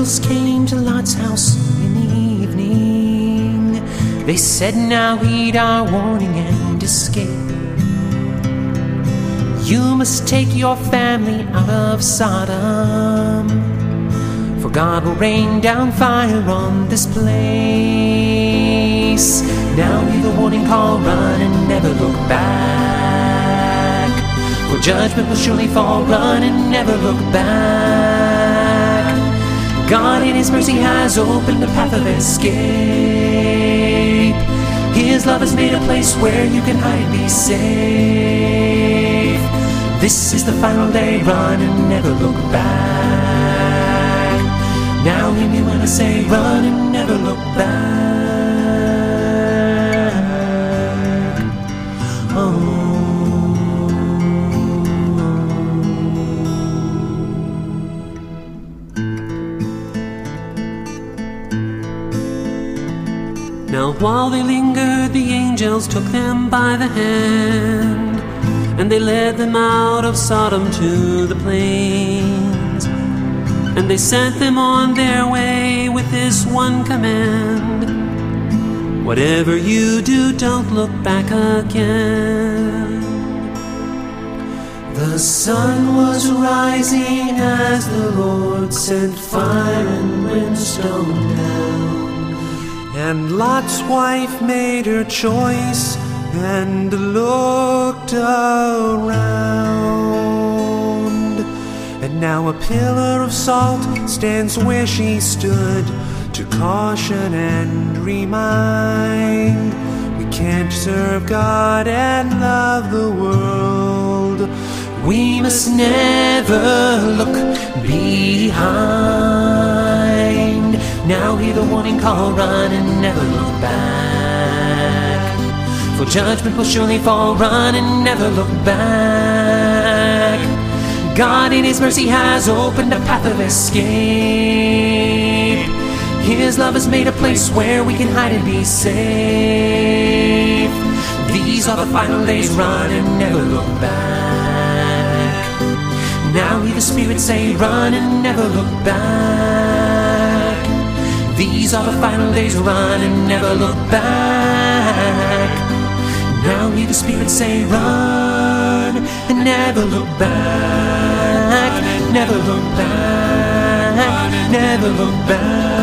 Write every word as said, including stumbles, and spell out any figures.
angels came to Lot's house in the evening. They said, now heed our warning and escape. You must take your family out of Sodom, for God will rain down fire on this place. Now hear the warning call, run and never look back, for judgment will surely fall, run and never look back. God in His mercy has opened a path of escape. His love has made a place where you can hide and be safe. This is the final day, run and never look back. Now hear me when I say, run and never look back. Oh. Now while they lingered, the angels took them by the hand, and they led them out of Sodom to the plains. And they sent them on their way with this one command: whatever you do, don't look back again. The sun was rising as the Lord sent fire and brimstone down, and Lot's wife made her choice and looked around. And now a pillar of salt stands where she stood, to caution and remind. We can't serve God and love the world. We must never look behind. Now hear the warning call, run and never look back, for judgment will surely fall, run and never look back. God in His mercy has opened a path of escape. His love has made a place where we can hide and be safe. These are the final days, run and never look back. Now hear the Spirit say, run and never look back. These are the final days, run and never look back. Now hear the Spirit say, run and never look back. Never look back, never look back.